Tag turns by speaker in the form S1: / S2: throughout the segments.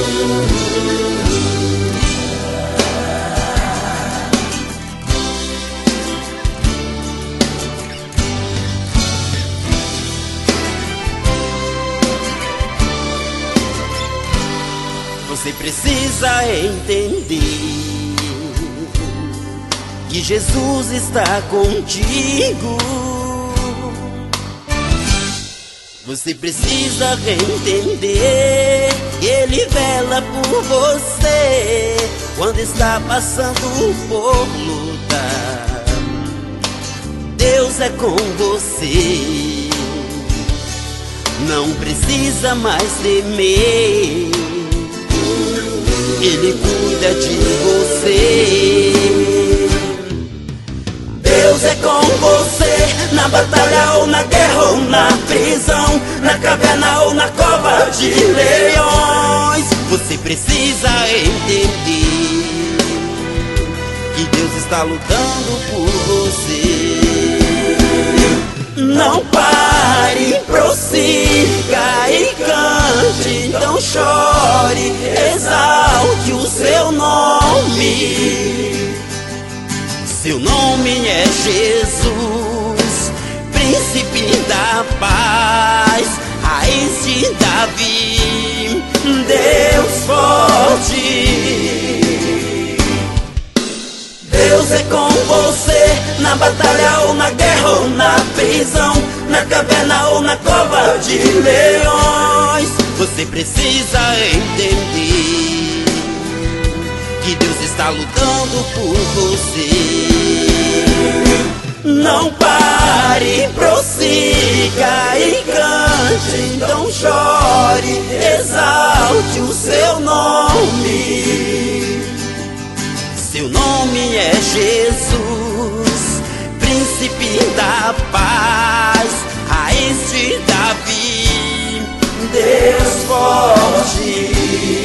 S1: Você precisa entender que Jesus está contigo. Você precisa entender que Ele vela por você quando está passando por luta. Deus é com você, não precisa mais temer. Ele cuida de você. Deus é com você, na batalha ou na guerra ou na prisão, na caverna ou na cova de leões. Você precisa entender que Deus está lutando por você. Não pare, prossiga e cante, então chore, exalte o seu nome. Seu nome é Jesus, príncipe da paz, raiz de Davi, Deus forte. Deus é com você, na batalha ou na guerra ou na prisão, na caverna ou na cova de leões. Você precisa entender que Deus está lutando por você. Não pare, prossiga e cante, então chore, exalte o seu nome. Seu nome é Jesus, príncipe da paz, raiz de Davi, Deus forte.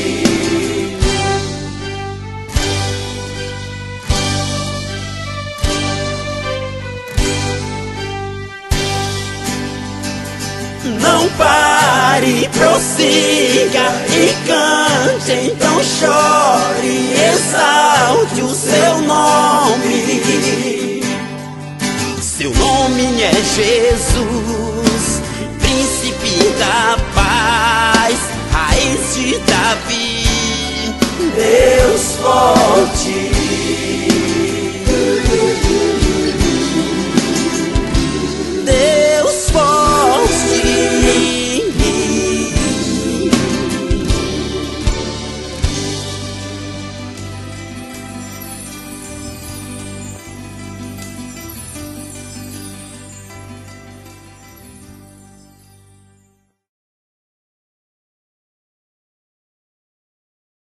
S1: Não pare, prossiga e cante, então chore, exalte o seu nome. Seu nome é Jesus, príncipe da paz, raiz de Davi, Deus forte.